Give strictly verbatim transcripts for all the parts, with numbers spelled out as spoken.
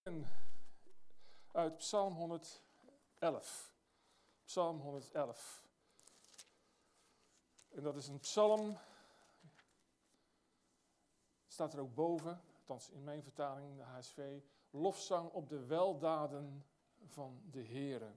Uit Psalm honderdelf. Psalm honderdelf. En dat is een psalm, staat er ook boven, althans in mijn vertaling, de H S V, lofzang op de weldaden van de Heere.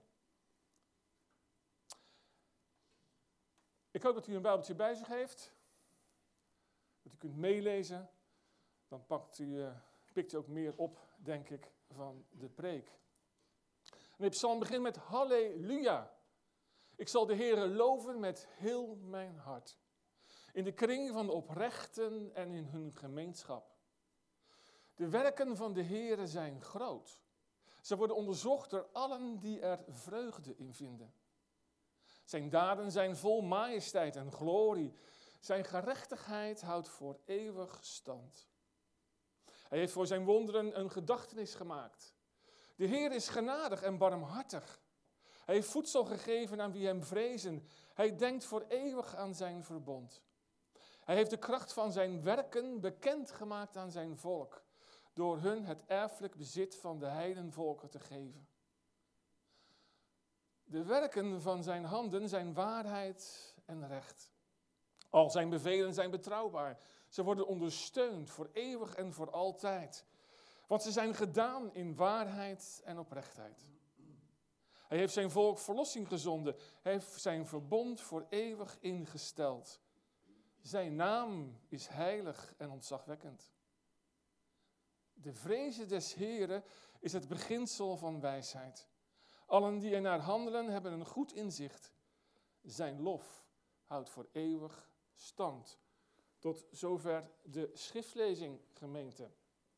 Ik hoop dat u een Bijbeltje bij zich heeft, dat u kunt meelezen, dan pakt u, uh, pikt u ook meer op, denk ik, van de preek. En de psalm begint met Halleluja. Ik zal de Heere loven met heel mijn hart. In de kring van de oprechten en in hun gemeenschap. De werken van de Heere zijn groot. Ze worden onderzocht door allen die er vreugde in vinden. Zijn daden zijn vol majesteit en glorie. Zijn gerechtigheid houdt voor eeuwig stand. Hij heeft voor zijn wonderen een gedachtenis gemaakt. De Heer is genadig en barmhartig. Hij heeft voedsel gegeven aan wie hem vrezen. Hij denkt voor eeuwig aan zijn verbond. Hij heeft de kracht van zijn werken bekendgemaakt aan zijn volk, door hun het erfelijk bezit van de heidenvolken te geven. De werken van zijn handen zijn waarheid en recht. Al zijn bevelen zijn betrouwbaar. Ze worden ondersteund voor eeuwig en voor altijd. Want ze zijn gedaan in waarheid en oprechtheid. Hij heeft zijn volk verlossing gezonden. Hij heeft zijn verbond voor eeuwig ingesteld. Zijn naam is heilig en ontzagwekkend. De vreze des Heren is het beginsel van wijsheid. Allen die er naar handelen hebben een goed inzicht. Zijn lof houdt voor eeuwig stand. Tot zover de schriftlezing, gemeente.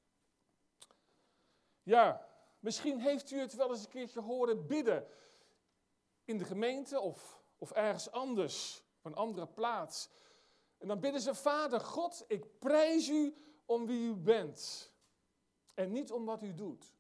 Ja, misschien heeft u het wel eens een keertje horen bidden. In de gemeente of, of ergens anders, op een andere plaats. En dan bidden ze, Vader God, ik prijs u om wie u bent. En niet om wat u doet.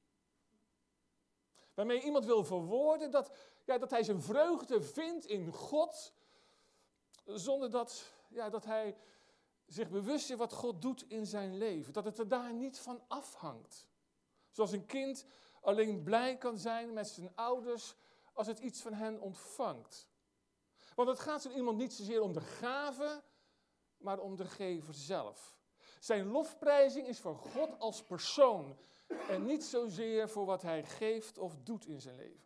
Waarmee iemand wil verwoorden dat, ja, dat hij zijn vreugde vindt in God. Zonder dat, ja, dat hij zich bewust is wat God doet in zijn leven. Dat het er daar niet van afhangt. Zoals een kind alleen blij kan zijn met zijn ouders als het iets van hen ontvangt. Want het gaat zo iemand niet zozeer om de gave, maar om de gever zelf. Zijn lofprijzing is voor God als persoon en niet zozeer voor wat hij geeft of doet in zijn leven.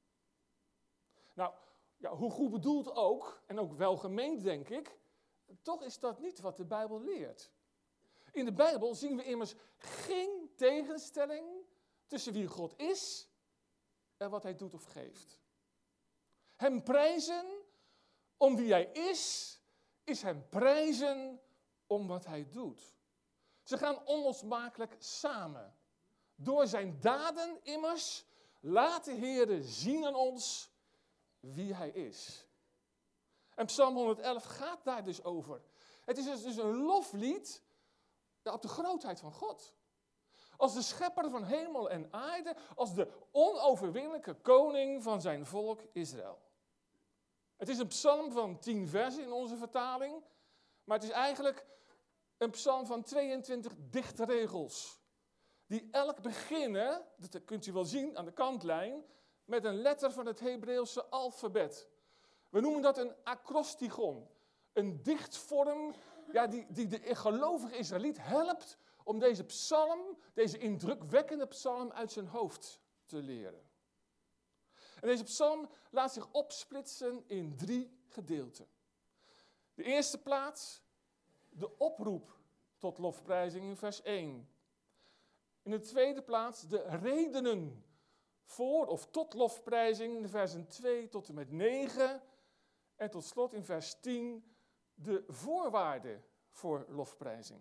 Nou, ja, hoe goed bedoeld ook, en ook welgemeend denk ik, toch is dat niet wat de Bijbel leert. In de Bijbel zien we immers geen tegenstelling tussen wie God is en wat hij doet of geeft. Hem prijzen om wie hij is, is hem prijzen om wat hij doet. Ze gaan onlosmakelijk samen. Door zijn daden immers laat de Heere zien aan ons wie hij is. En Psalm honderdelf gaat daar dus over. Het is dus een loflied op de grootheid van God. Als de schepper van hemel en aarde, als de onoverwinnelijke koning van zijn volk Israël. Het is een psalm van tien versen in onze vertaling, maar het is eigenlijk een psalm van tweeëntwintig dichte regels. Die elk beginnen, dat kunt u wel zien aan de kantlijn, met een letter van het Hebreeuwse alfabet. We noemen dat een acrostigon. Een dichtvorm ja, die, die de gelovige Israëliet helpt om deze psalm, deze indrukwekkende psalm uit zijn hoofd te leren. En deze psalm laat zich opsplitsen in drie gedeelten. De eerste plaats, de oproep tot lofprijzing in vers één. In de tweede plaats, de redenen voor of tot lofprijzing in versen twee tot en met negen. En tot slot in vers tien, de voorwaarden voor lofprijzing.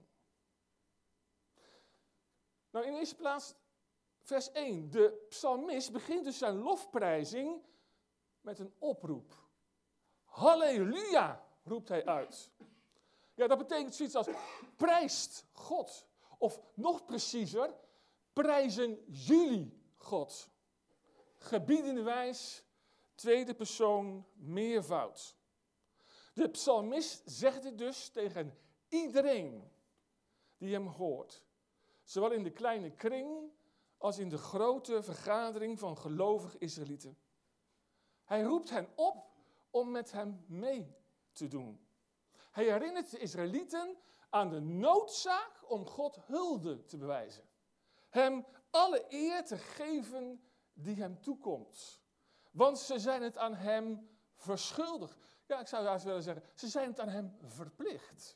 Nou, in de eerste plaats, vers één. De psalmist begint dus zijn lofprijzing met een oproep. Halleluja, roept hij uit. Ja, dat betekent zoiets als prijst God. Of nog preciezer, prijzen jullie God. Gebiedende wijs, tweede persoon, meervoud. De psalmist zegt dit dus tegen iedereen die hem hoort. Zowel in de kleine kring als in de grote vergadering van gelovige Israëlieten. Hij roept hen op om met hem mee te doen. Hij herinnert de Israëlieten aan de noodzaak om God hulde te bewijzen. Hem alle eer te geven die hem toekomt. Want ze zijn het aan hem verschuldigd. Ja, ik zou juist willen zeggen, ze zijn het aan hem verplicht.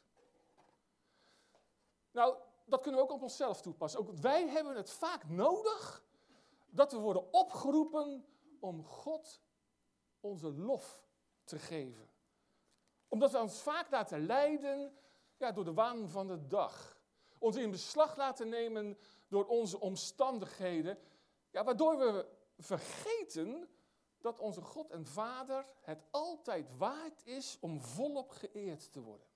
Nou, dat kunnen we ook op onszelf toepassen. Ook wij hebben het vaak nodig dat we worden opgeroepen om God onze lof te geven. Omdat we ons vaak laten leiden ja, door de waan van de dag. Ons in beslag laten nemen door onze omstandigheden. Ja, waardoor we vergeten dat onze God en Vader het altijd waard is om volop geëerd te worden.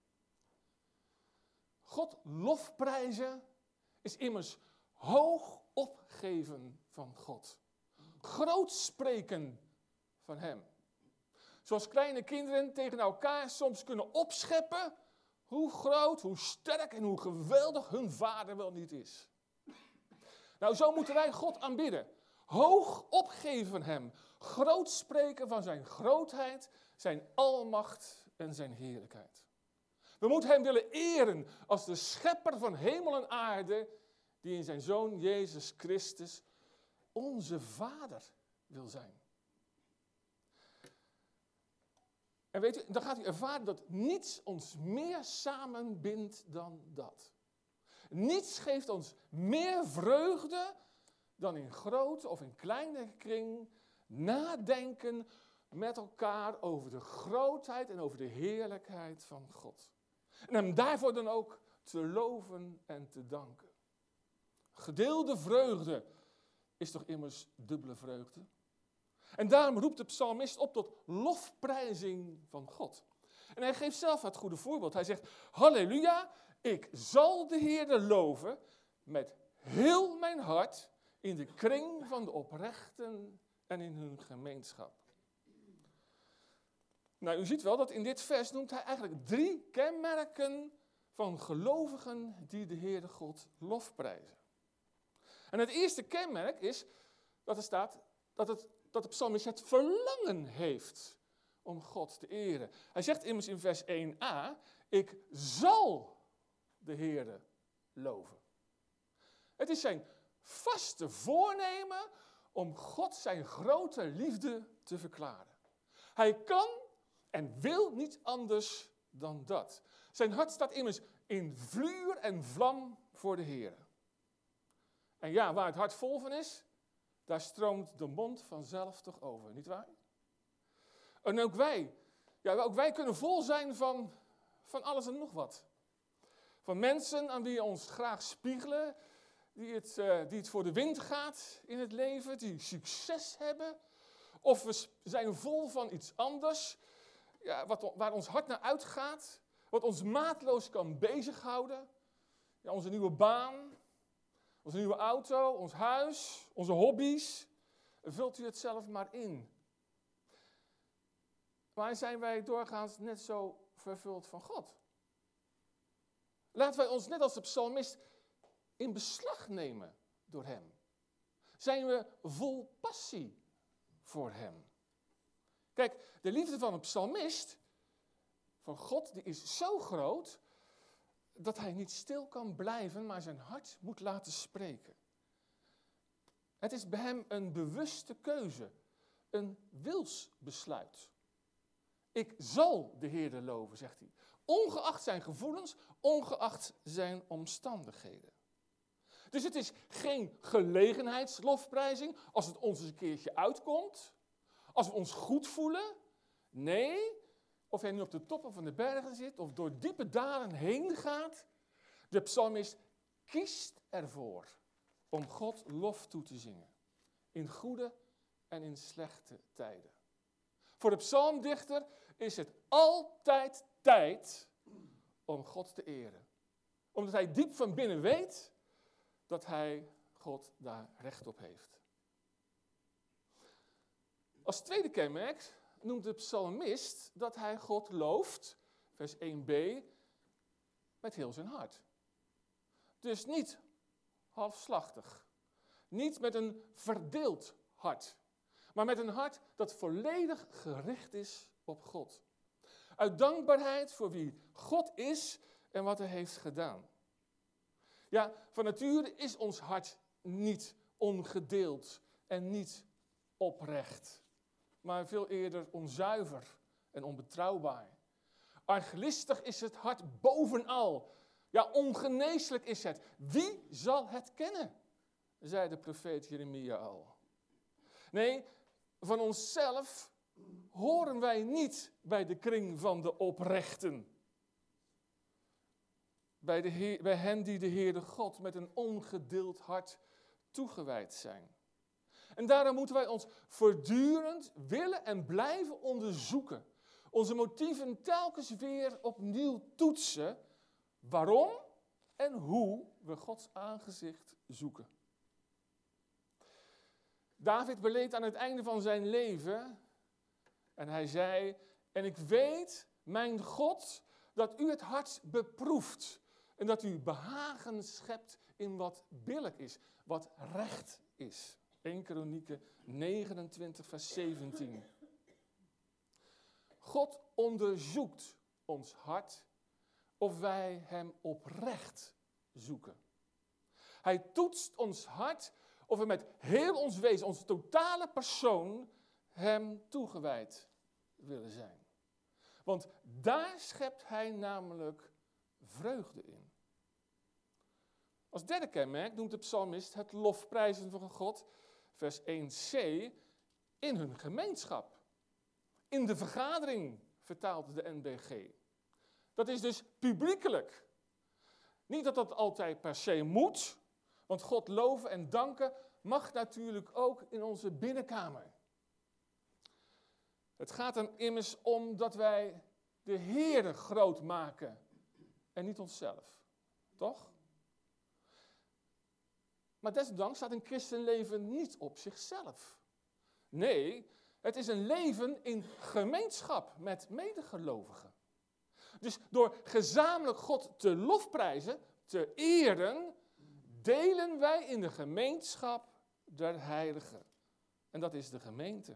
God lofprijzen is immers hoog opgeven van God. Groot spreken van hem. Zoals kleine kinderen tegen elkaar soms kunnen opscheppen hoe groot, hoe sterk en hoe geweldig hun vader wel niet is. Nou, zo moeten wij God aanbidden. Hoog opgeven van hem. Groot spreken van zijn grootheid, zijn almacht en zijn heerlijkheid. We moeten hem willen eren als de schepper van hemel en aarde, die in zijn Zoon Jezus Christus onze Vader wil zijn. En weet u, dan gaat u ervaren dat niets ons meer samenbindt dan dat. Niets geeft ons meer vreugde dan in grote of in kleine kring nadenken met elkaar over de grootheid en over de heerlijkheid van God. En hem daarvoor dan ook te loven en te danken. Gedeelde vreugde is toch immers dubbele vreugde? En daarom roept de psalmist op tot lofprijzing van God. En hij geeft zelf het goede voorbeeld. Hij zegt, halleluja, ik zal de Heere loven met heel mijn hart in de kring van de oprechten en in hun gemeenschap. Nou, u ziet wel dat in dit vers noemt hij eigenlijk drie kenmerken van gelovigen die de Heere God lofprijzen. En het eerste kenmerk is dat er staat dat, het, dat de psalmist het verlangen heeft om God te eren. Hij zegt immers in vers één a, ik zal de Heere loven. Het is zijn vaste voornemen om God zijn grote liefde te verklaren. Hij kan en wil niet anders dan dat. Zijn hart staat immers in vuur en vlam voor de Heer. En ja, waar het hart vol van is, daar stroomt de mond vanzelf toch over, nietwaar? En ook wij, ja, ook wij kunnen vol zijn van, van alles en nog wat. Van mensen aan wie we ons graag spiegelen, die het, uh, die het voor de wind gaat in het leven, die succes hebben. Of we zijn vol van iets anders, ja, wat, waar ons hart naar uitgaat, wat ons maatloos kan bezighouden. Ja, onze nieuwe baan, onze nieuwe auto, ons huis, onze hobby's. Vult u het zelf maar in. Maar zijn wij doorgaans net zo vervuld van God? Laten wij ons net als de psalmist in beslag nemen door hem. Zijn we vol passie voor hem? Kijk, de liefde van een psalmist, van God, die is zo groot dat hij niet stil kan blijven, maar zijn hart moet laten spreken. Het is bij hem een bewuste keuze, een wilsbesluit. Ik zal de Heere loven, zegt hij. Ongeacht zijn gevoelens, ongeacht zijn omstandigheden. Dus het is geen gelegenheidslofprijzing als het ons eens een keertje uitkomt. Als we ons goed voelen. Nee, of hij nu op de toppen van de bergen zit of door diepe dalen heen gaat. De psalmist kiest ervoor om God lof toe te zingen. In goede en in slechte tijden. Voor de psalmdichter is het altijd tijd om God te eren. Omdat hij diep van binnen weet dat hij God daar recht op heeft. Als tweede kenmerk noemt de psalmist dat hij God looft, vers één b, met heel zijn hart. Dus niet halfslachtig. Niet met een verdeeld hart, maar met een hart dat volledig gericht is op God. Uit dankbaarheid voor wie God is en wat hij heeft gedaan. Ja, van nature is ons hart niet ongedeeld en niet oprecht, maar veel eerder onzuiver en onbetrouwbaar. Arglistig is het hart bovenal. Ja, ongeneeslijk is het. Wie zal het kennen? Zei de profeet Jeremia al. Nee, van onszelf horen wij niet bij de kring van de oprechten. Bij, de Heer, bij hen die de Heere God met een ongedeeld hart toegewijd zijn. En daarom moeten wij ons voortdurend willen en blijven onderzoeken. Onze motieven telkens weer opnieuw toetsen. Waarom en hoe we Gods aangezicht zoeken. David beleed aan het einde van zijn leven. En hij zei, en ik weet, mijn God, dat u het hart beproeft. En dat u behagen schept in wat billijk is, wat recht is. Eerste Kronieken negenentwintig vers zeventien. God onderzoekt ons hart of wij hem oprecht zoeken. Hij toetst ons hart of we met heel ons wezen, onze totale persoon, hem toegewijd willen zijn. Want daar schept hij namelijk vreugde in. Als derde kenmerk noemt de psalmist het lofprijzen van God, vers één c, in hun gemeenschap. In de vergadering, vertaalt de N B G. Dat is dus publiekelijk. Niet dat dat altijd per se moet, want God loven en danken mag natuurlijk ook in onze binnenkamer. Het gaat er immers om dat wij de Heere groot maken en niet onszelf. Toch? Maar desondanks staat een christenleven niet op zichzelf. Nee, het is een leven in gemeenschap met medegelovigen. Dus door gezamenlijk God te lofprijzen, te eren, delen wij in de gemeenschap der heiligen. En dat is de gemeente.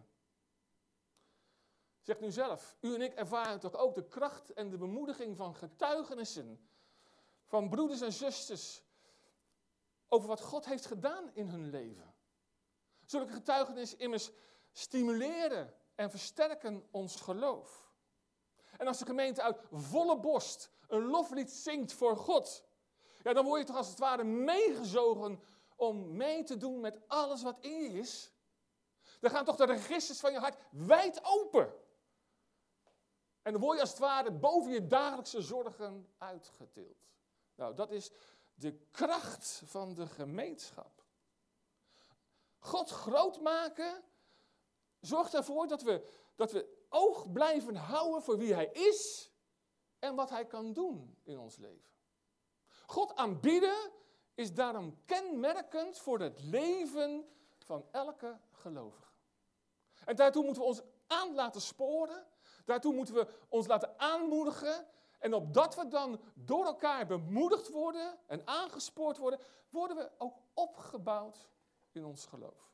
Zeg nu zelf, u en ik ervaren toch ook de kracht en de bemoediging van getuigenissen, van broeders en zusters, over wat God heeft gedaan in hun leven. Zulke getuigenissen immers stimuleren en versterken ons geloof. En als de gemeente uit volle borst een loflied zingt voor God, ja, dan word je toch als het ware meegezogen om mee te doen met alles wat in je is. Dan gaan toch de registers van je hart wijd open. En dan word je als het ware boven je dagelijkse zorgen uitgetild. Nou, dat is de kracht van de gemeenschap. God groot maken zorgt ervoor dat we, dat we oog blijven houden voor wie hij is en wat hij kan doen in ons leven. God aanbieden is daarom kenmerkend voor het leven van elke gelovige. En daartoe moeten we ons aan laten sporen. Daartoe moeten we ons laten aanmoedigen. En opdat we dan door elkaar bemoedigd worden en aangespoord worden, worden we ook opgebouwd in ons geloof.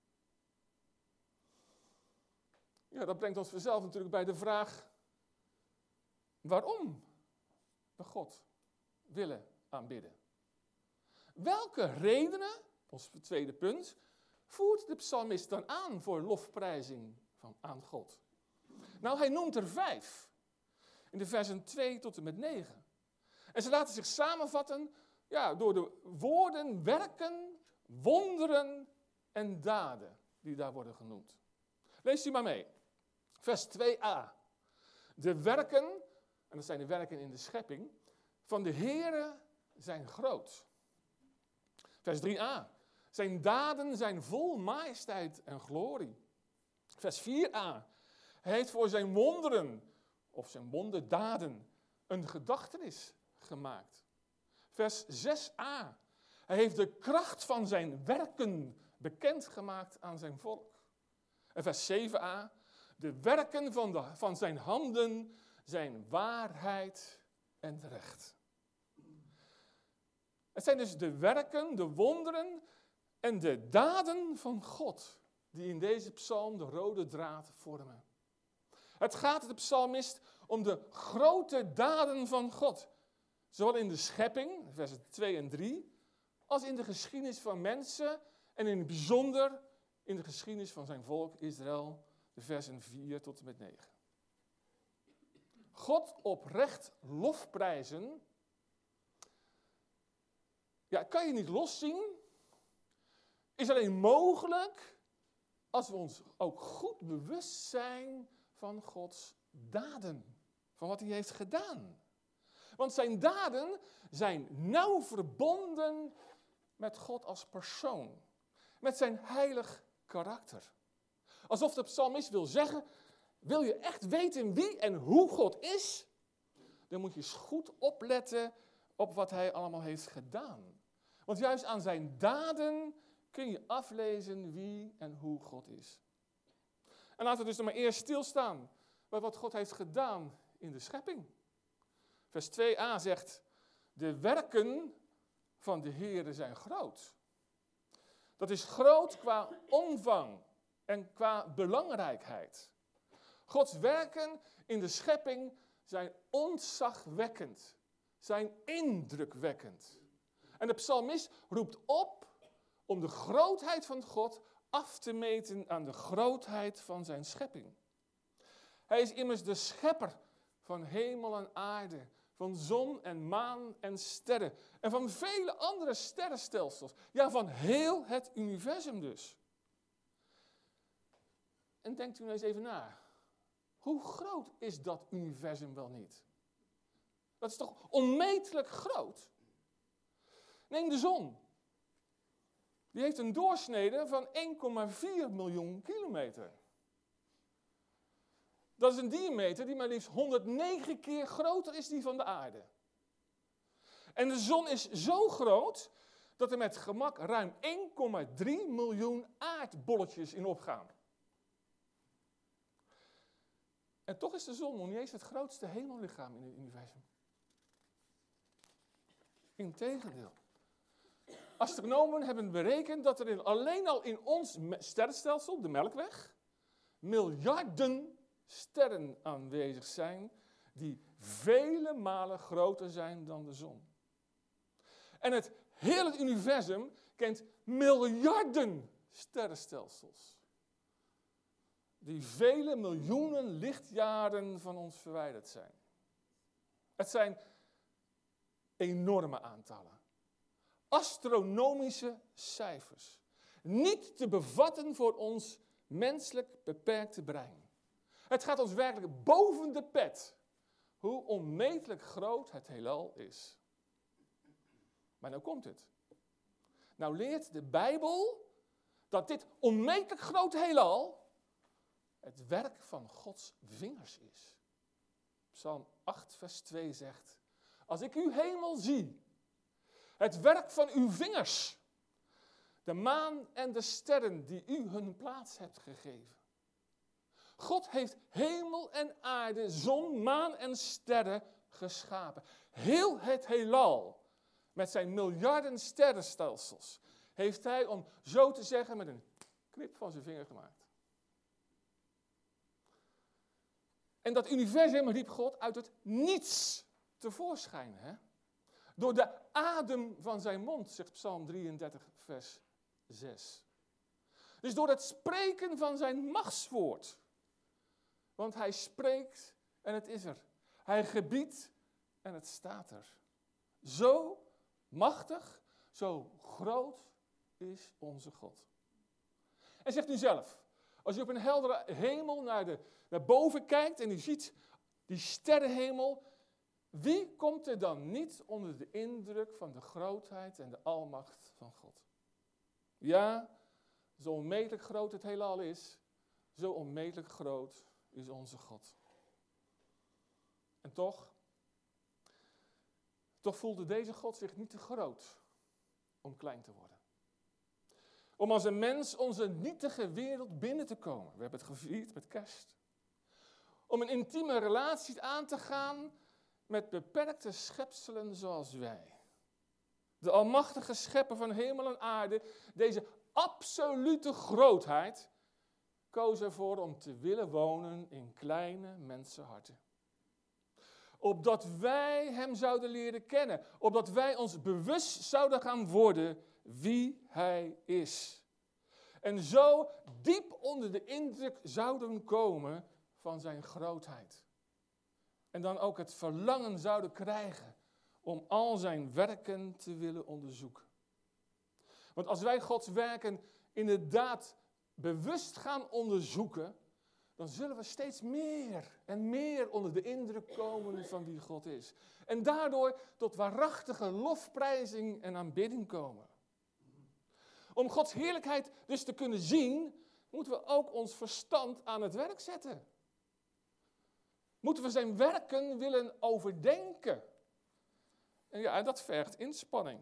Ja, dat brengt ons vanzelf natuurlijk bij de vraag waarom we God willen aanbidden. Welke redenen, ons tweede punt, voert de psalmist dan aan voor lofprijzing van, aan God? Nou, hij noemt er vijf. In de versen twee tot en met negen. En ze laten zich samenvatten ja, door de woorden, werken, wonderen en daden die daar worden genoemd. Lees u maar mee. Vers twee a. De werken, en dat zijn de werken in de schepping, van de Heere zijn groot. Vers drie a. Zijn daden zijn vol majesteit en glorie. Vers vier a. Hij heeft voor zijn wonderen, of zijn wonderdaden, een gedachtenis gemaakt. Vers zes a. Hij heeft de kracht van zijn werken bekendgemaakt aan zijn volk. En vers zeven a. De werken van, de, van zijn handen zijn waarheid en recht. Het zijn dus de werken, de wonderen en de daden van God, die in deze psalm de rode draad vormen. Het gaat de psalmist om de grote daden van God. Zowel in de schepping, versen twee en drie, als in de geschiedenis van mensen en in het bijzonder in de geschiedenis van zijn volk Israël, de versen vier tot en met negen. God oprecht lofprijzen, ja, kan je niet loszien, is alleen mogelijk als we ons ook goed bewust zijn van Gods daden, van wat hij heeft gedaan. Want zijn daden zijn nauw verbonden met God als persoon, met zijn heilig karakter. Alsof de psalmist wil zeggen, wil je echt weten wie en hoe God is, dan moet je eens goed opletten op wat hij allemaal heeft gedaan. Want juist aan zijn daden kun je aflezen wie en hoe God is. En laten we dus nog maar eerst stilstaan bij wat God heeft gedaan in de schepping. Vers twee a zegt, de werken van de Heere zijn groot. Dat is groot qua omvang en qua belangrijkheid. Gods werken in de schepping zijn ontzagwekkend, zijn indrukwekkend. En de psalmist roept op om de grootheid van God af te meten aan de grootheid van zijn schepping. Hij is immers de schepper van hemel en aarde, van zon en maan en sterren en van vele andere sterrenstelsels. Ja, van heel het universum dus. En denkt u nou eens even na. Hoe groot is dat universum wel niet? Dat is toch onmetelijk groot? Neem de zon. Die heeft een doorsnede van één komma vier miljoen kilometer. Dat is een diameter die maar liefst honderdnegen keer groter is die van de aarde. En de zon is zo groot dat er met gemak ruim één komma drie miljoen aardbolletjes in opgaan. En toch is de zon nog niet eens het grootste hemellichaam in het universum. Integendeel. Astronomen hebben berekend dat er in, alleen al in ons sterrenstelsel, de Melkweg, miljarden sterren aanwezig zijn die vele malen groter zijn dan de zon. En het hele universum kent miljarden sterrenstelsels die vele miljoenen lichtjaren van ons verwijderd zijn. Het zijn enorme aantallen. Astronomische cijfers. Niet te bevatten voor ons menselijk beperkte brein. Het gaat ons werkelijk boven de pet hoe onmetelijk groot het heelal is. Maar nou komt het. Nou leert de Bijbel dat dit onmetelijk grote heelal het werk van Gods vingers is. Psalm acht vers twee zegt, als ik uw hemel zie, het werk van uw vingers, de maan en de sterren die u hun plaats hebt gegeven. God heeft hemel en aarde, zon, maan en sterren geschapen. Heel het heelal, met zijn miljarden sterrenstelsels, heeft hij, om zo te zeggen, met een knip van zijn vinger gemaakt. En dat universum riep God uit het niets tevoorschijn, hè? Door de adem van zijn mond, zegt Psalm drieëndertig, vers zes. Dus door het spreken van zijn machtswoord. Want hij spreekt en het is er. Hij gebiedt en het staat er. Zo machtig, zo groot is onze God. En zegt u zelf, als je op een heldere hemel naar, de, naar boven kijkt en je ziet die sterrenhemel, wie komt er dan niet onder de indruk van de grootheid en de almacht van God? Ja, zo onmetelijk groot het heelal is, zo onmetelijk groot is onze God. En toch, toch voelde deze God zich niet te groot om klein te worden. Om als een mens onze nietige wereld binnen te komen. We hebben het gevierd met kerst. Om een intieme relatie aan te gaan met beperkte schepselen zoals wij. de almachtige schepper van hemel en aarde, deze absolute grootheid, koos ervoor om te willen wonen in kleine mensenharten. Opdat wij hem zouden leren kennen. Opdat wij ons bewust zouden gaan worden wie hij is. En zo diep onder de indruk zouden komen van zijn grootheid. En dan ook het verlangen zouden krijgen om al zijn werken te willen onderzoeken. Want als wij Gods werken inderdaad bewust gaan onderzoeken, dan zullen we steeds meer en meer onder de indruk komen van wie God is. En daardoor tot waarachtige lofprijzing en aanbidding komen. Om Gods heerlijkheid dus te kunnen zien, moeten we ook ons verstand aan het werk zetten. Moeten we zijn werken willen overdenken. En ja, dat vergt inspanning.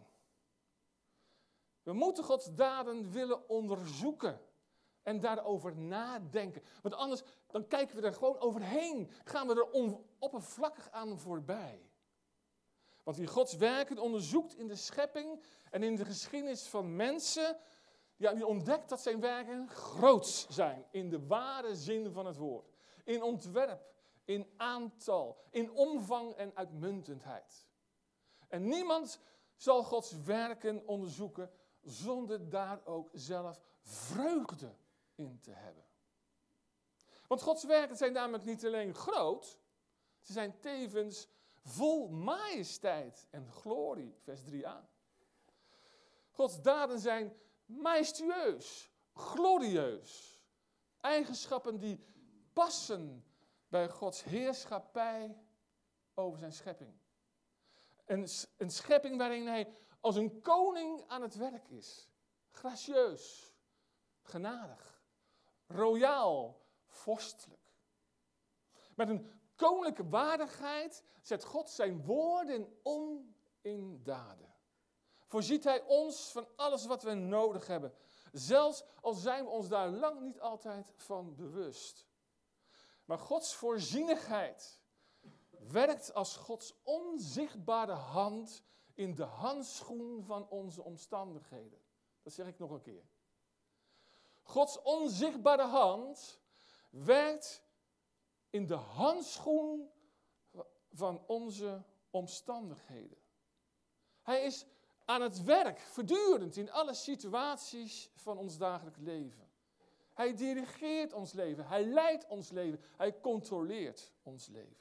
We moeten Gods daden willen onderzoeken. En daarover nadenken. Want anders dan kijken we er gewoon overheen. Gaan we er on, oppervlakkig aan voorbij. Want wie Gods werken onderzoekt in de schepping en in de geschiedenis van mensen, ja, die ontdekt dat zijn werken groots zijn. In de ware zin van het woord. In ontwerp, in aantal, in omvang en uitmuntendheid. En niemand zal Gods werken onderzoeken zonder daar ook zelf vreugde in te hebben. Want Gods werken zijn namelijk niet alleen groot, ze zijn tevens vol majesteit en glorie, vers drie a. Gods daden zijn majestueus, glorieus. Eigenschappen die passen bij Gods heerschappij over zijn schepping. Een, een schepping waarin hij als een koning aan het werk is. Gracieus, genadig, royaal, vorstelijk. Met een koninklijke waardigheid zet God zijn woorden om in daden. Voorziet hij ons van alles wat we nodig hebben. Zelfs al zijn we ons daar lang niet altijd van bewust. Maar Gods voorzienigheid werkt als Gods onzichtbare hand in de handschoen van onze omstandigheden. Dat zeg ik nog een keer. Gods onzichtbare hand werkt in de handschoen van onze omstandigheden. Hij is aan het werk, voortdurend in alle situaties van ons dagelijks leven. Hij dirigeert ons leven, hij leidt ons leven, hij controleert ons leven.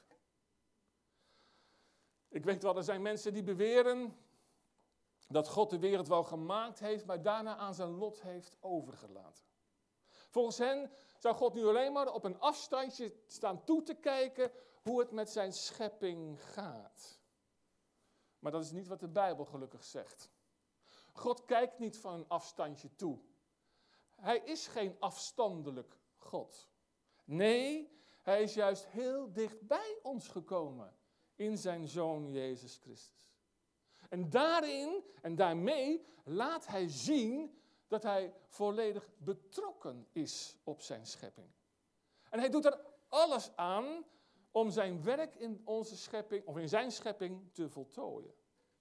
Ik weet wel, er zijn mensen die beweren dat God de wereld wel gemaakt heeft, maar daarna aan zijn lot heeft overgelaten. Volgens hen zou God nu alleen maar op een afstandje staan toe te kijken hoe het met zijn schepping gaat. Maar dat is niet wat de Bijbel gelukkig zegt. God kijkt niet van een afstandje toe. Hij is geen afstandelijk God. Nee, hij is juist heel dicht bij ons gekomen in zijn Zoon Jezus Christus. En daarin en daarmee laat hij zien dat hij volledig betrokken is op zijn schepping. En hij doet er alles aan om zijn werk in onze schepping, of in zijn schepping, te voltooien.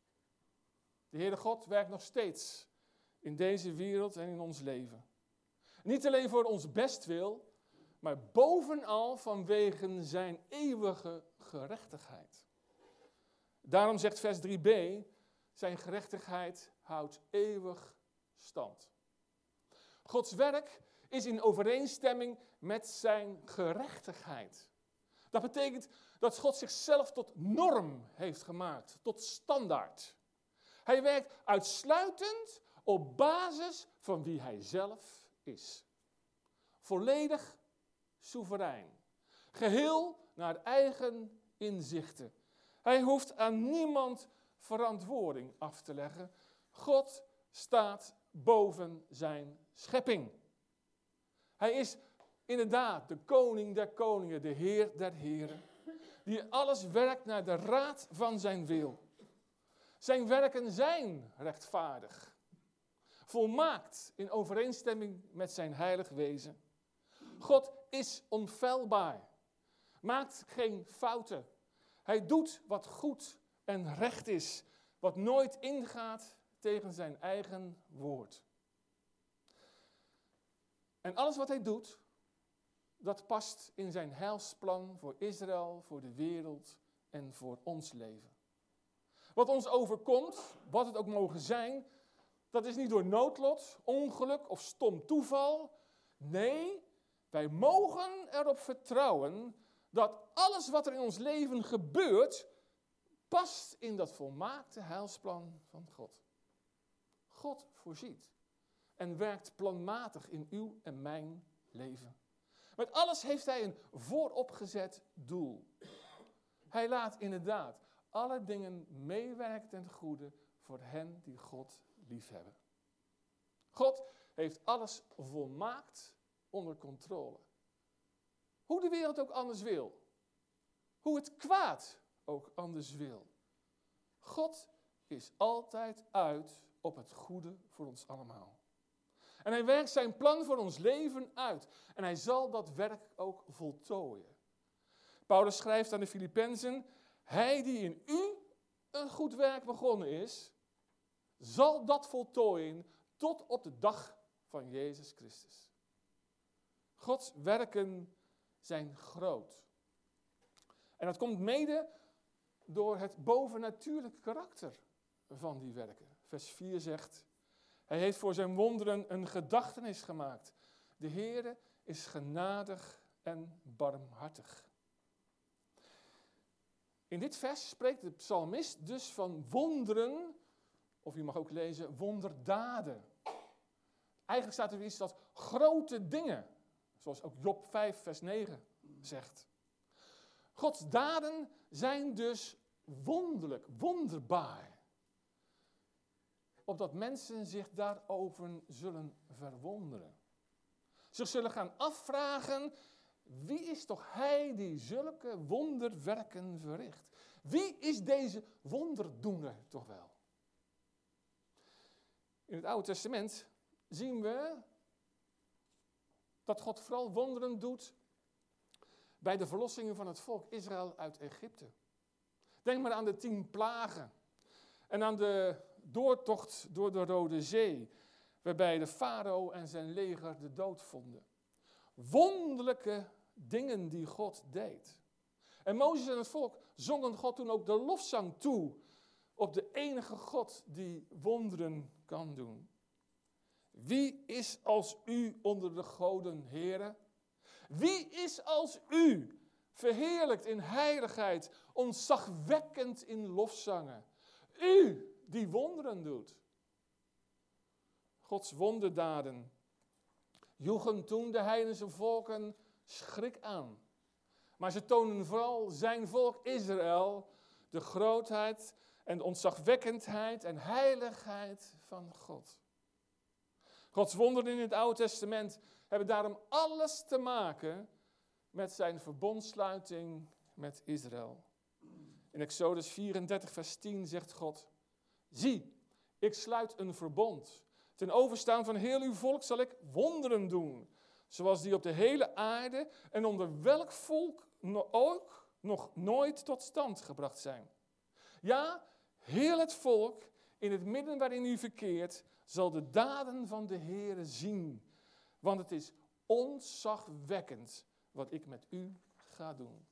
De Heere God werkt nog steeds in deze wereld en in ons leven. Niet alleen voor ons bestwil, maar bovenal vanwege zijn eeuwige gerechtigheid. Daarom zegt vers drie b, zijn gerechtigheid houdt eeuwig stand. Gods werk is in overeenstemming met zijn gerechtigheid. Dat betekent dat God zichzelf tot norm heeft gemaakt, tot standaard. Hij werkt uitsluitend op basis van wie hij zelf is. Volledig soeverein. Geheel naar eigen inzichten. Hij hoeft aan niemand verantwoording af te leggen. God staat boven zijn schepping. Hij is inderdaad de koning der koningen, de heer der heren, die alles werkt naar de raad van zijn wil. Zijn werken zijn rechtvaardig, volmaakt in overeenstemming met zijn heilig wezen. God is onfeilbaar, maakt geen fouten. Hij doet wat goed en recht is, wat nooit ingaat tegen zijn eigen woord. En alles wat hij doet, dat past in zijn heilsplan voor Israël, voor de wereld en voor ons leven. Wat ons overkomt, wat het ook mogen zijn, dat is niet door noodlot, ongeluk of stom toeval. Nee, wij mogen erop vertrouwen dat alles wat er in ons leven gebeurt, past in dat volmaakte heilsplan van God. God voorziet en werkt planmatig in uw en mijn leven. Met alles heeft hij een vooropgezet doel. Hij laat inderdaad alle dingen meewerken ten goede voor hen die God liefhebben. God heeft alles volmaakt onder controle. Hoe de wereld ook anders wil. Hoe het kwaad ook anders wil. God is altijd uit op het goede voor ons allemaal. En hij werkt zijn plan voor ons leven uit. En hij zal dat werk ook voltooien. Paulus schrijft aan de Filippenzen: hij die in u een goed werk begonnen is, zal dat voltooien tot op de dag van Jezus Christus. Gods werken zijn groot. En dat komt mede door het bovennatuurlijke karakter van die werken. Vers vier zegt: hij heeft voor zijn wonderen een gedachtenis gemaakt. De Heere is genadig en barmhartig. In dit vers spreekt de psalmist dus van wonderen, of je mag ook lezen wonderdaden. Eigenlijk staat er iets als grote dingen, zoals ook Job vijf vers negen zegt. Gods daden zijn dus wonderlijk, wonderbaar. Opdat mensen zich daarover zullen verwonderen. Zich zullen gaan afvragen: wie is toch hij die zulke wonderwerken verricht? Wie is deze wonderdoener toch wel? In het Oude Testament zien we dat God vooral wonderen doet bij de verlossingen van het volk Israël uit Egypte. Denk maar aan de tien plagen en aan de doortocht door de Rode Zee, waarbij de farao en zijn leger de dood vonden. Wonderlijke dingen die God deed. En Mozes en het volk zongen God toen ook de lofzang toe op de enige God die wonderen kan doen. Wie is als u onder de goden, Heere? Wie is als u, verheerlijkt in heiligheid, ontzagwekkend in lofzangen? U die wonderen doet. Gods wonderdaden joegen toen de heidense volken schrik aan. Maar ze tonen vooral zijn volk Israël de grootheid en de ontzagwekkendheid en heiligheid van God. Gods wonderen in het Oude Testament hebben daarom alles te maken met zijn verbondsluiting met Israël. In Exodus vierendertig vers tien zegt God: zie, ik sluit een verbond. Ten overstaan van heel uw volk zal ik wonderen doen, zoals die op de hele aarde en onder welk volk ook nog nooit tot stand gebracht zijn. Ja, heel het volk in het midden waarin u verkeert zal de daden van de Heere zien, want het is ontzagwekkend wat ik met u ga doen.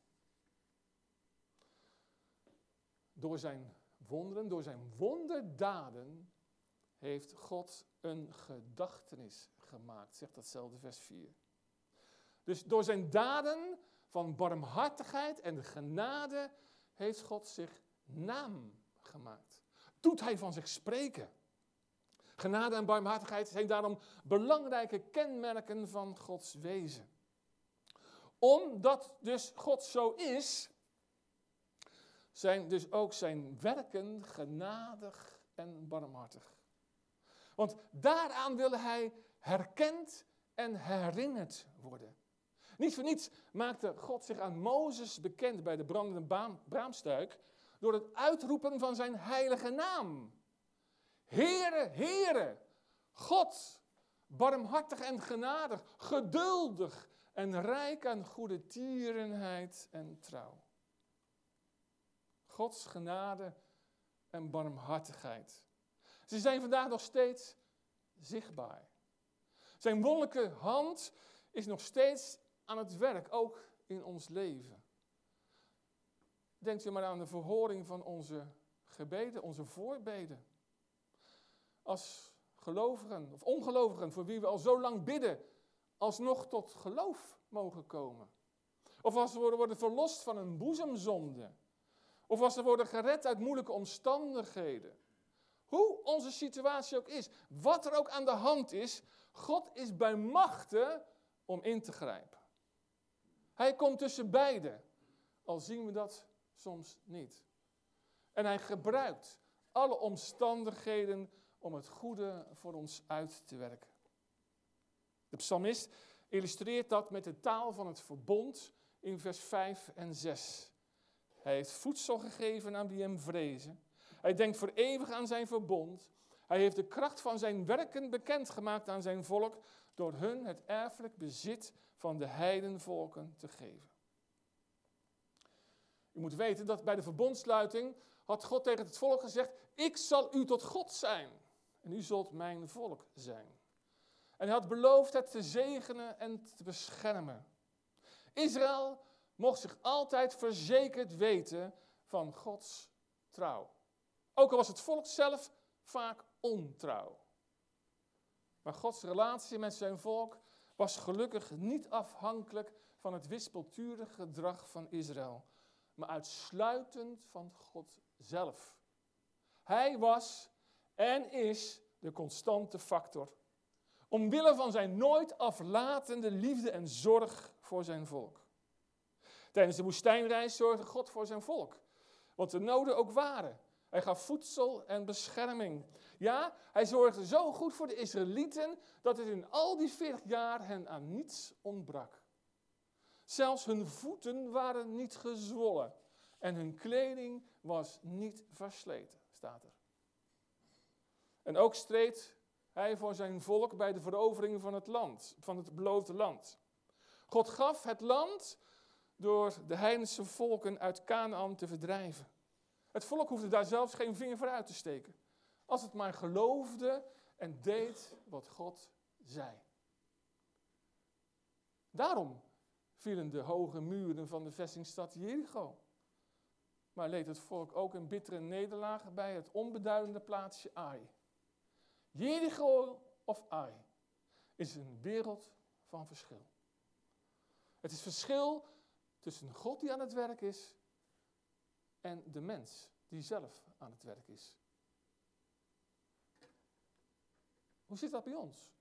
Door zijn wonderen, door zijn wonderdaden heeft God een gedachtenis gemaakt, zegt datzelfde vers vier. Dus door zijn daden van barmhartigheid en genade heeft God zich naam gemaakt. Doet hij van zich spreken. Genade en barmhartigheid zijn daarom belangrijke kenmerken van Gods wezen. Omdat dus God zo is, zijn dus ook zijn werken genadig en barmhartig. Want daaraan wil hij herkend en herinnerd worden. Niet voor niets maakte God zich aan Mozes bekend bij de brandende baam, braamstuik door het uitroepen van zijn heilige naam. Heere, Heere, God, barmhartig en genadig, geduldig en rijk aan goede tierenheid en trouw. Gods genade en barmhartigheid Ze zijn vandaag nog steeds zichtbaar. Zijn wonderlijke hand is nog steeds aan het werk, ook in ons leven. Denkt u maar aan de verhoring van onze gebeden, onze voorbeden. Als gelovigen of ongelovigen, voor wie we al zo lang bidden, alsnog tot geloof mogen komen. Of als we worden verlost van een boezemzonde. Of als we worden gered uit moeilijke omstandigheden. Hoe onze situatie ook is, wat er ook aan de hand is, God is bij machte om in te grijpen. Hij komt tussen beiden, al zien we dat soms niet. En hij gebruikt alle omstandigheden om het goede voor ons uit te werken. De psalmist illustreert dat met de taal van het verbond in vers vijf en zes. Hij heeft voedsel gegeven aan wie hem vrezen. Hij denkt voor eeuwig aan zijn verbond. Hij heeft de kracht van zijn werken bekendgemaakt aan zijn volk door hun het erfelijk bezit van de heidenvolken te geven. U moet weten dat bij de verbondsluiting had God tegen het volk gezegd: ik zal u tot God zijn en u zult mijn volk zijn. En hij had beloofd het te zegenen en te beschermen. Israël mocht zich altijd verzekerd weten van Gods trouw. Ook al was het volk zelf vaak ontrouw. Maar Gods relatie met zijn volk was gelukkig niet afhankelijk van het wispelturige gedrag van Israël, maar uitsluitend van God zelf. Hij was en is de constante factor, omwille van zijn nooit aflatende liefde en zorg voor zijn volk. Tijdens de woestijnreis zorgde God voor zijn volk, wat de noden ook waren. Hij gaf voedsel en bescherming. Ja, hij zorgde zo goed voor de Israëlieten dat het in al die veertig jaar hen aan niets ontbrak. Zelfs hun voeten waren niet gezwollen en hun kleding was niet versleten, staat er. En ook streed hij voor zijn volk bij de verovering van het land, van het beloofde land. God gaf het land door de heidense volken uit Kanaän te verdrijven. Het volk hoefde daar zelfs geen vinger voor uit te steken, als het maar geloofde en deed wat God zei. Daarom vielen de hoge muren van de vestingstad Jericho. Maar leed het volk ook een bittere nederlaag bij het onbeduidende plaatsje Ai. Jericho of Ai is een wereld van verschil. Het is verschil tussen God die aan het werk is en de mens die zelf aan het werk is. Hoe zit dat bij ons?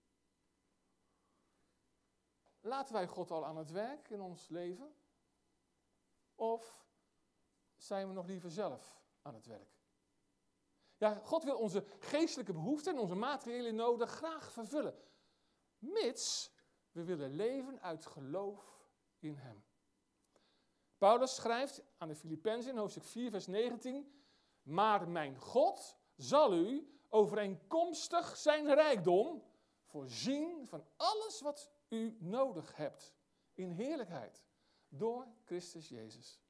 Laten wij God al aan het werk in ons leven? Of zijn we nog liever zelf aan het werk? Ja, God wil onze geestelijke behoeften en onze materiële noden graag vervullen. Mits we willen leven uit geloof in hem. Paulus schrijft aan de Filippenzen in hoofdstuk vier vers negentien. Maar mijn God zal u overeenkomstig zijn rijkdom voorzien van alles wat u nodig hebt. In heerlijkheid. Door Christus Jezus.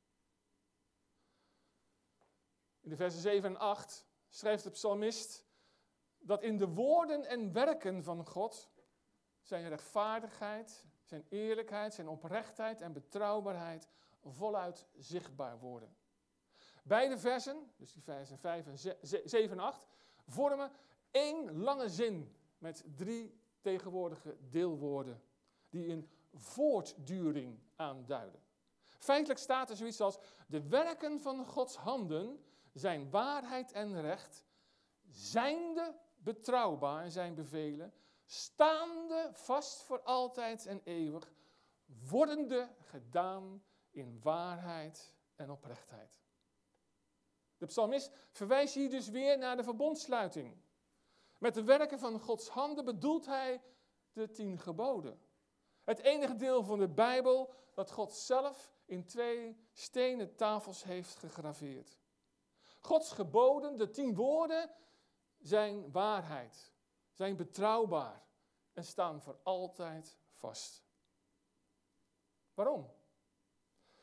In de versen zeven en acht schrijft de psalmist dat in de woorden en werken van God zijn rechtvaardigheid, zijn eerlijkheid, zijn oprechtheid en betrouwbaarheid voluit zichtbaar worden. Beide versen, dus die versen vijf en zeven en acht, vormen één lange zin met drie tegenwoordige deelwoorden die een voortduring aanduiden. Feitelijk staat er zoiets als: de werken van Gods handen zijn waarheid en recht, zijnde betrouwbaar in zijn bevelen, staande vast voor altijd en eeuwig, wordende gedaan in waarheid en oprechtheid. De psalmist verwijst hier dus weer naar de verbondsluiting. Met de werken van Gods handen bedoelt hij de tien geboden. Het enige deel van de Bijbel dat God zelf in twee stenen tafels heeft gegraveerd. Gods geboden, de tien woorden, zijn waarheid, zijn betrouwbaar en staan voor altijd vast. Waarom?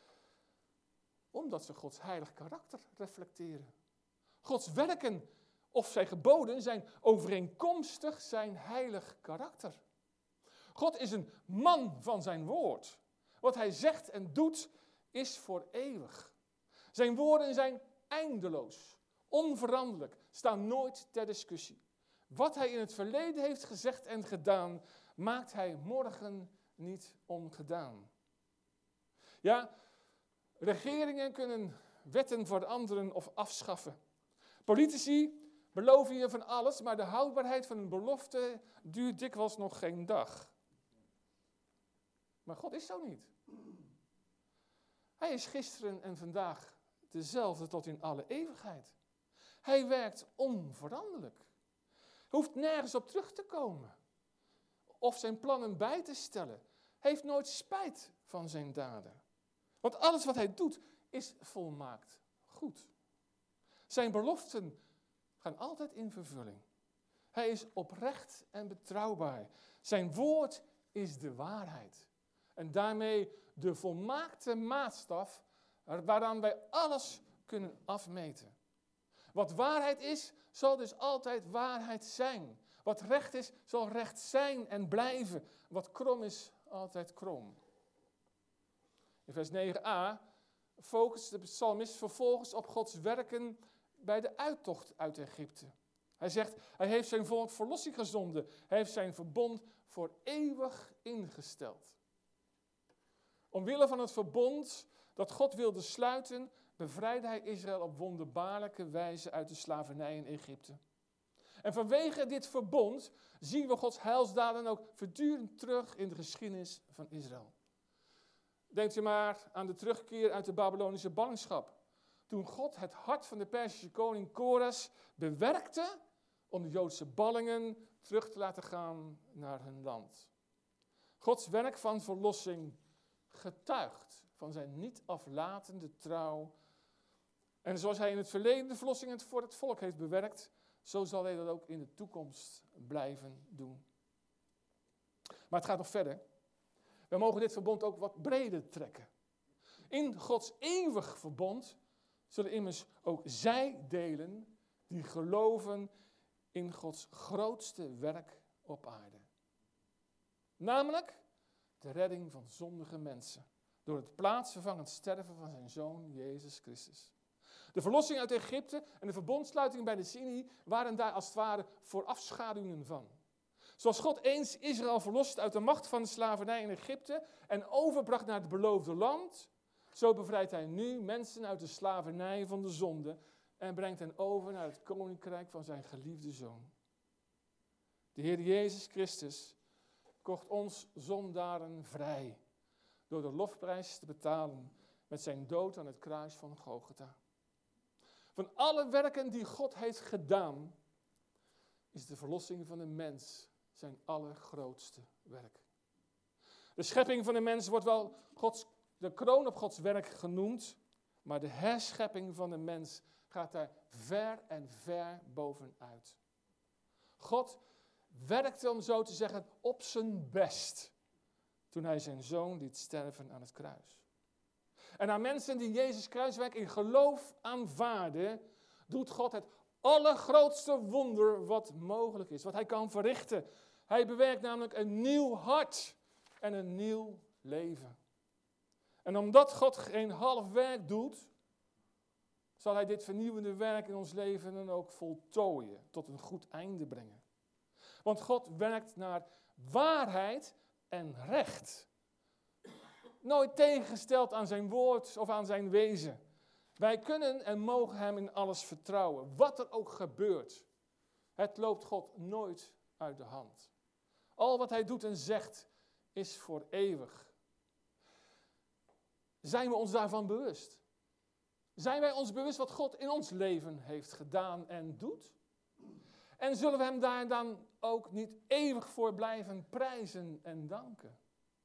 Omdat ze Gods heilig karakter reflecteren. Gods werken of zijn geboden zijn overeenkomstig zijn heilig karakter. God is een man van zijn woord. Wat hij zegt en doet is voor eeuwig. Zijn woorden zijn eindeloos, onveranderlijk, staan nooit ter discussie. Wat hij in het verleden heeft gezegd en gedaan, maakt hij morgen niet ongedaan. Ja, regeringen kunnen wetten veranderen of afschaffen. Politici beloven je van alles, maar de houdbaarheid van een belofte duurt dikwijls nog geen dag. Maar God is zo niet. Hij is gisteren en vandaag dezelfde tot in alle eeuwigheid. Hij werkt onveranderlijk. Hij hoeft nergens op terug te komen. Of zijn plannen bij te stellen. Hij heeft nooit spijt van zijn daden. Want alles wat hij doet is volmaakt goed. Zijn beloften gaan altijd in vervulling. Hij is oprecht en betrouwbaar. Zijn woord is de waarheid. En daarmee de volmaakte maatstaf waaraan wij alles kunnen afmeten. Wat waarheid is, zal dus altijd waarheid zijn. Wat recht is, zal recht zijn en blijven. Wat krom is, altijd krom. In vers negen a focust de psalmist vervolgens op Gods werken bij de uittocht uit Egypte. Hij zegt, hij heeft zijn volk verlossing gezonden. Hij heeft zijn verbond voor eeuwig ingesteld. Omwille van het verbond dat God wilde sluiten, bevrijdde hij Israël op wonderbaarlijke wijze uit de slavernij in Egypte. En vanwege dit verbond zien we Gods heilsdaden ook voortdurend terug in de geschiedenis van Israël. Denkt u maar aan de terugkeer uit de Babylonische ballingschap. Toen God het hart van de Perzische koning Kores bewerkte om de Joodse ballingen terug te laten gaan naar hun land. Gods werk van verlossing getuigt van zijn niet aflatende trouw. En zoals hij in het verleden de verlossing voor het volk heeft bewerkt, zo zal hij dat ook in de toekomst blijven doen. Maar het gaat nog verder. We mogen dit verbond ook wat breder trekken. In Gods eeuwig verbond zullen immers ook zij delen die geloven in Gods grootste werk op aarde. Namelijk de redding van zondige mensen door het plaatsvervangend sterven van zijn Zoon Jezus Christus. De verlossing uit Egypte en de verbondsluiting bij de Sinai waren daar als het ware voorafschaduwingen van. Zoals God eens Israël verlost uit de macht van de slavernij in Egypte en overbracht naar het beloofde land, zo bevrijdt hij nu mensen uit de slavernij van de zonde en brengt hen over naar het koninkrijk van zijn geliefde Zoon. De Heer Jezus Christus kocht ons zondaren vrij door de lofprijs te betalen met zijn dood aan het kruis van Golgotha. Van alle werken die God heeft gedaan, is de verlossing van de mens zijn allergrootste werk. De schepping van de mens wordt wel Gods, de kroon op Gods werk genoemd, maar de herschepping van de mens gaat daar ver en ver bovenuit. God werkte, om zo te zeggen, op zijn best toen hij zijn zoon liet sterven aan het kruis. En aan mensen die Jezus' kruiswerk in geloof aanvaarden, doet God het allergrootste wonder wat mogelijk is, wat hij kan verrichten. Hij bewerkt namelijk een nieuw hart en een nieuw leven. En omdat God geen half werk doet, zal hij dit vernieuwende werk in ons leven dan ook voltooien, tot een goed einde brengen. Want God werkt naar waarheid en recht. Nooit tegengesteld aan zijn woord of aan zijn wezen. Wij kunnen en mogen hem in alles vertrouwen, wat er ook gebeurt. Het loopt God nooit uit de hand. Al wat hij doet en zegt is voor eeuwig. Zijn we ons daarvan bewust? Zijn wij ons bewust wat God in ons leven heeft gedaan en doet? En zullen we hem daar dan ook niet eeuwig voor blijven prijzen en danken?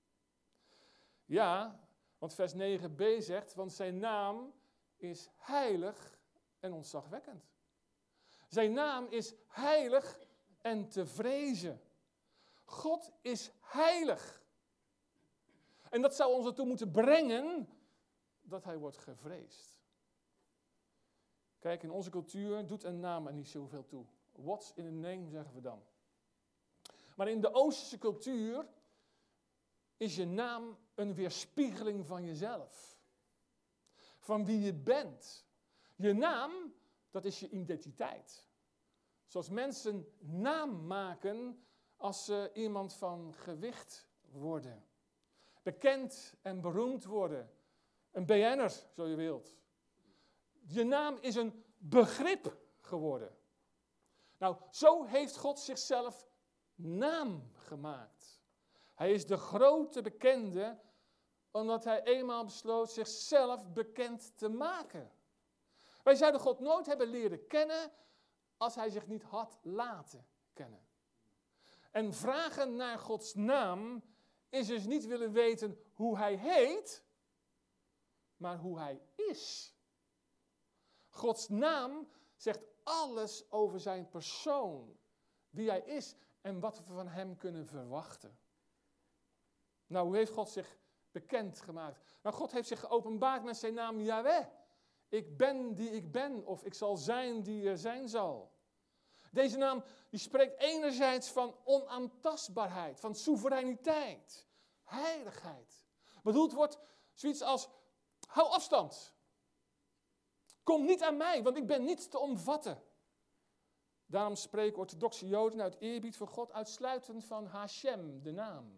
Ja, want vers negen b zegt, want zijn naam is heilig en ontzagwekkend. Zijn naam is heilig en te vrezen. God is heilig. En dat zou ons ertoe moeten brengen dat hij wordt gevreesd. Kijk, in onze cultuur doet een naam er niet zoveel toe. What's in a name, zeggen we dan. Maar in de Oosterse cultuur is je naam een weerspiegeling van jezelf. Van wie je bent. Je naam, dat is je identiteit. Zoals mensen naam maken als ze iemand van gewicht worden. Bekend en beroemd worden. Een B N'er, zo je wilt. Je naam is een begrip geworden. Nou, zo heeft God zichzelf naam gemaakt. Hij is de grote bekende, omdat hij eenmaal besloot zichzelf bekend te maken. Wij zouden God nooit hebben leren kennen als hij zich niet had laten kennen. En vragen naar Gods naam is dus niet willen weten hoe hij heet, maar hoe hij is. Gods naam zegt alles over zijn persoon, wie hij is en wat we van hem kunnen verwachten. Nou, hoe heeft God zich bekend gemaakt? Nou, God heeft zich geopenbaard met zijn naam Yahweh. Ik ben die ik ben, of ik zal zijn die er zijn zal. Deze naam die spreekt enerzijds van onaantastbaarheid, van soevereiniteit, heiligheid. Bedoeld wordt zoiets als, hou afstand. Kom niet aan mij, want ik ben niet te omvatten. Daarom spreken orthodoxe Joden uit eerbied voor God uitsluitend van Hashem, de naam.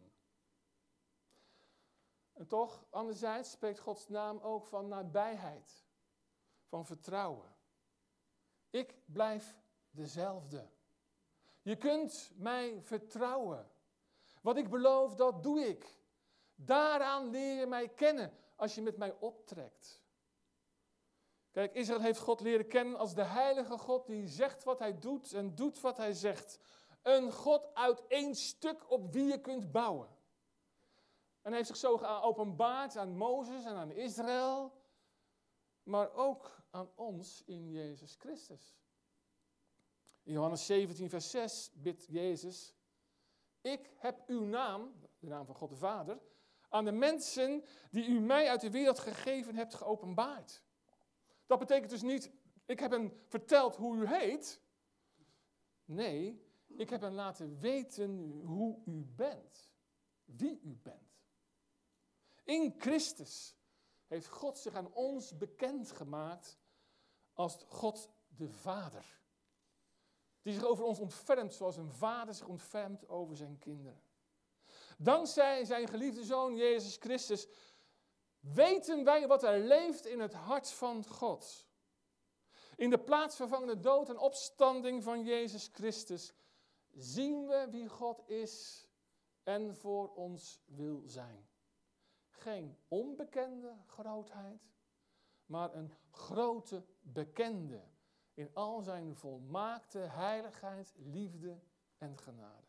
En toch, anderzijds spreekt Gods naam ook van nabijheid, van vertrouwen. Ik blijf dezelfde. Je kunt mij vertrouwen. Wat ik beloof, dat doe ik. Daaraan leer je mij kennen als je met mij optrekt. Kijk, Israël heeft God leren kennen als de heilige God die zegt wat hij doet en doet wat hij zegt. Een God uit één stuk op wie je kunt bouwen. En hij heeft zich zo geopenbaard aan Mozes en aan Israël, maar ook aan ons in Jezus Christus. In Johannes zeventien vers zes bidt Jezus, ik heb uw naam, de naam van God de Vader, aan de mensen die u mij uit de wereld gegeven hebt geopenbaard. Dat betekent dus niet, ik heb hen verteld hoe u heet. Nee, ik heb hen laten weten hoe u bent. Wie u bent. In Christus heeft God zich aan ons bekendgemaakt als God de Vader. Die zich over ons ontfermt zoals een vader zich ontfermt over zijn kinderen. Dankzij zijn geliefde Zoon Jezus Christus weten wij wat er leeft in het hart van God. In de plaatsvervangende dood en opstanding van Jezus Christus zien we wie God is en voor ons wil zijn. Geen onbekende grootheid, maar een grote bekende in al zijn volmaakte heiligheid, liefde en genade.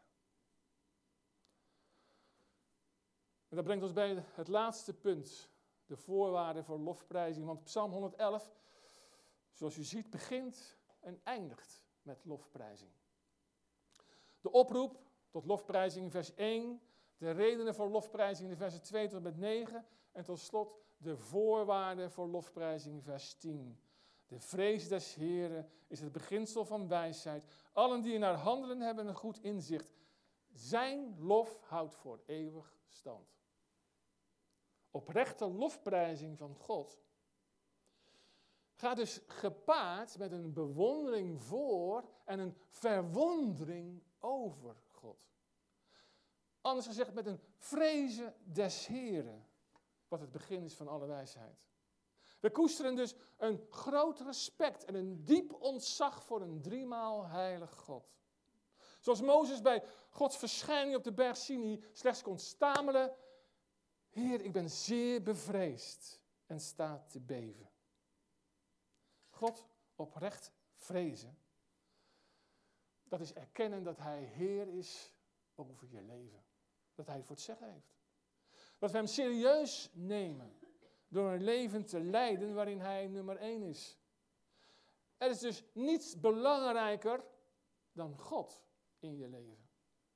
En dat brengt ons bij het laatste punt, de voorwaarden voor lofprijzing. Want Psalm honderd-elf, zoals u ziet, begint en eindigt met lofprijzing. De oproep tot lofprijzing in vers één, de redenen voor lofprijzing in versen twee tot en met negen en tot slot de voorwaarden voor lofprijzing in vers tien. De vrees des Heren is het beginsel van wijsheid. Allen die naar handelen hebben een goed inzicht. Zijn lof houdt voor eeuwig stand. Oprechte lofprijzing van God gaat dus gepaard met een bewondering voor en een verwondering over God. Anders gezegd met een vrezen des Heren, wat het begin is van alle wijsheid. We koesteren dus een groot respect en een diep ontzag voor een driemaal heilig God. Zoals Mozes bij Gods verschijning op de berg Sinai slechts kon stamelen: Heer, ik ben zeer bevreesd en sta te beven. God oprecht vrezen, dat is erkennen dat hij Heer is over je leven. Dat hij het voor het zeggen heeft. Dat we hem serieus nemen door een leven te leiden waarin hij nummer één is. Er is dus niets belangrijker dan God in je leven.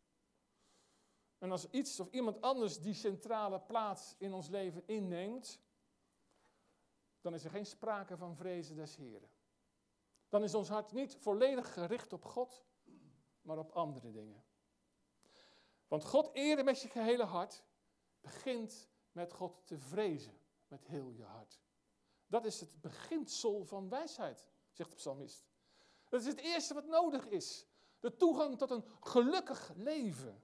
En als iets of iemand anders die centrale plaats in ons leven inneemt, dan is er geen sprake van vrezen des Heren. dan is ons hart niet volledig gericht op God, maar op andere dingen. Want God eren met je gehele hart begint met God te vrezen met heel je hart. Dat is het beginsel van wijsheid, zegt de psalmist. Dat is het eerste wat nodig is. De toegang tot een gelukkig leven.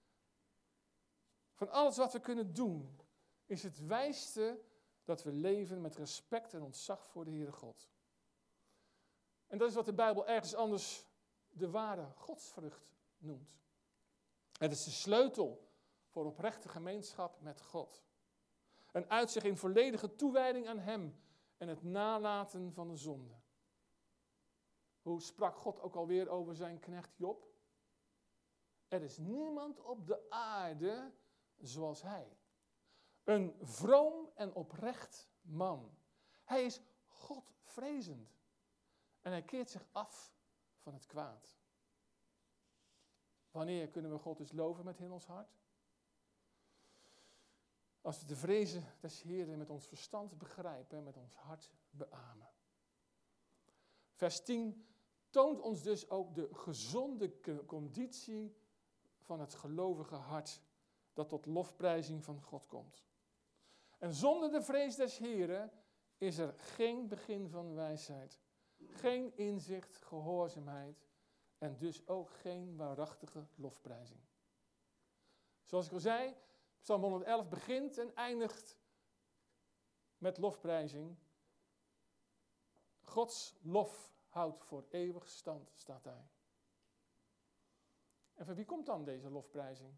Van alles wat we kunnen doen, is het wijste dat we leven met respect en ontzag voor de Heere God. En dat is wat de Bijbel ergens anders de ware godsvrucht noemt. Het is de sleutel voor oprechte gemeenschap met God. Een uitzicht in volledige toewijding aan Hem en het nalaten van de zonde. Hoe sprak God ook alweer over zijn knecht Job? Er is niemand op de aarde zoals hij. Een vroom en oprecht man. Hij is Godvrezend. En hij keert zich af van het kwaad. Wanneer kunnen we God dus loven met heel ons hart? Als we de vrezen des Heeren met ons verstand begrijpen en met ons hart beamen. Vers tien toont ons dus ook de gezonde conditie van het gelovige hart dat tot lofprijzing van God komt. En zonder de vrees des Heeren is er geen begin van wijsheid, geen inzicht, gehoorzaamheid en dus ook geen waarachtige lofprijzing. Zoals ik al zei, Psalm honderdelf begint en eindigt met lofprijzing. Gods lof houdt voor eeuwig stand, staat daar. En van wie komt dan deze lofprijzing?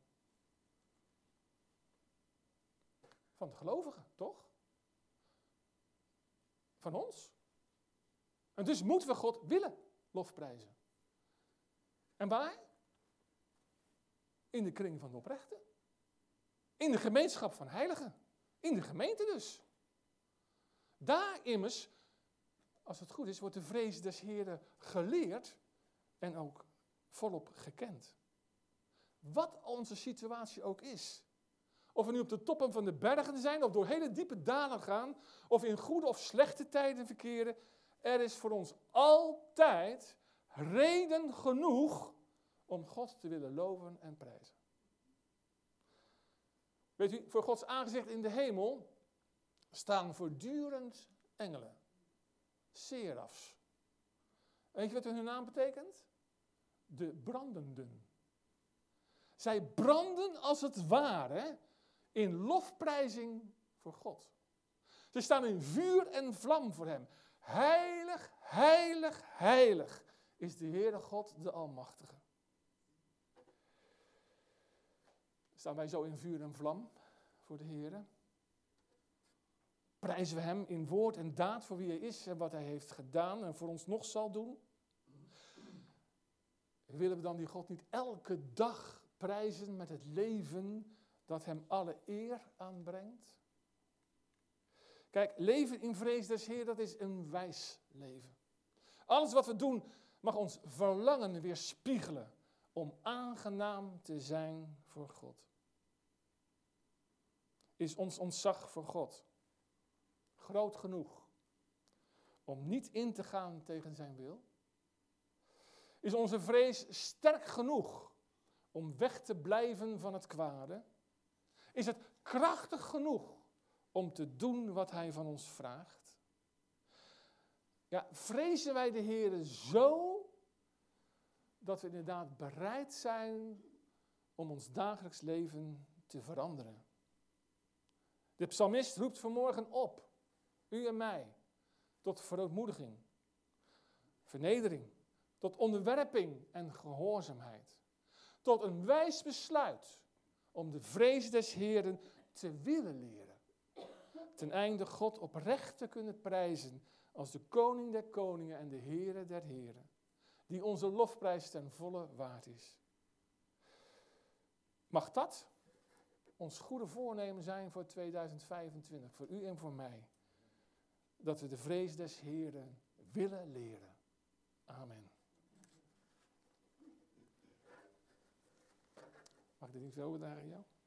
Van de gelovigen, toch? Van ons. En dus moeten we God willen lofprijzen. En waar? In de kring van de oprechten. In de gemeenschap van heiligen. In de gemeente dus. Daar immers, als het goed is, wordt de vrees des Heeren geleerd en ook volop gekend. Wat onze situatie ook is. Of we nu op de toppen van de bergen zijn, of door hele diepe dalen gaan, of in goede of slechte tijden verkeren, er is voor ons altijd reden genoeg om God te willen loven en prijzen. Weet u, voor Gods aangezicht in de hemel staan voortdurend engelen. Serafs. Weet je wat hun naam betekent? De brandenden. Zij branden als het ware in lofprijzing voor God. Ze staan in vuur en vlam voor Hem. Heilig, heilig, heilig is de Heere God, de Almachtige. Staan wij zo in vuur en vlam voor de Heere? Prijzen we Hem in woord en daad voor wie Hij is en wat Hij heeft gedaan en voor ons nog zal doen? Willen we dan die God niet elke dag prijzen met het leven dat Hem alle eer aanbrengt? Kijk, leven in vrees des Heer, dat is een wijs leven. Alles wat we doen mag ons verlangen weerspiegelen om aangenaam te zijn voor God. Is ons ontzag voor God groot genoeg om niet in te gaan tegen zijn wil? Is onze vrees sterk genoeg om weg te blijven van het kwade? Is het krachtig genoeg om te doen wat Hij van ons vraagt? Ja, vrezen wij de Heere zo dat we inderdaad bereid zijn om ons dagelijks leven te veranderen? De psalmist roept vanmorgen op, u en mij, tot verootmoediging, vernedering, tot onderwerping en gehoorzaamheid. Tot een wijs besluit om de vrees des Heeren te willen leren. Ten einde God oprecht te kunnen prijzen als de koning der koningen en de Heere der heren. Die onze lofprijs ten volle waard is. Mag dat ons goede voornemen zijn voor tweeduizend vijfentwintig, voor u en voor mij. Dat we de vrees des Heeren willen leren. Amen. Mag ik dit niet zo overdragen aan jou?